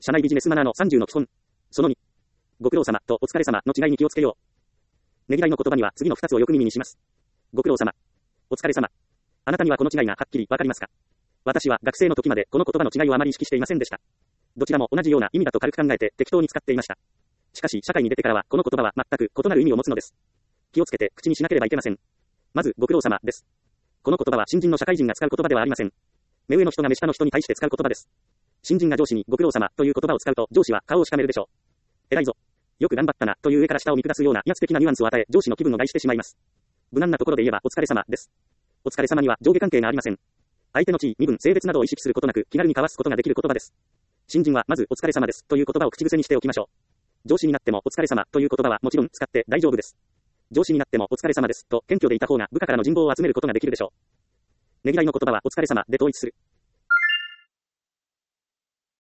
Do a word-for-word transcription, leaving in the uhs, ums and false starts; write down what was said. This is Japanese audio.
社内ビジネスマナーのさんじゅうの基本。そのに。ご苦労様とお疲れ様の違いに気をつけよう。ねぎらいの言葉には次のふたつをよく耳にします。ご苦労様。お疲れ様。あなたにはこの違いがはっきりわかりますか？私は学生の時までこの言葉の違いをあまり意識していませんでした。どちらも同じような意味だと軽く考えて適当に使っていました。しかし社会に出てからはこの言葉は全く異なる意味を持つのです。気をつけて口にしなければいけません。まずご苦労様です。この言葉は新人の社会人が使う言葉ではありません。目上の人が目下の人に対して使う言葉です。新人が上司にご苦労様という言葉を使うと上司は顔をしかめるでしょう。偉いぞ。よく頑張ったなという上から下を見下すような威圧的なニュアンスを与え上司の気分を害してしまいます。無難なところで言えばお疲れ様です。お疲れ様には上下関係がありません。相手の地位、身分、性別などを意識することなく気軽に交わすことができる言葉です。新人はまずお疲れ様ですという言葉を口癖にしておきましょう。上司になってもお疲れ様という言葉はもちろん使って大丈夫です。上司になってもお疲れ様ですと謙虚でいた方が部下からの人望を集めることができるでしょう。ねぎらいの言葉はお疲れ様で統一する。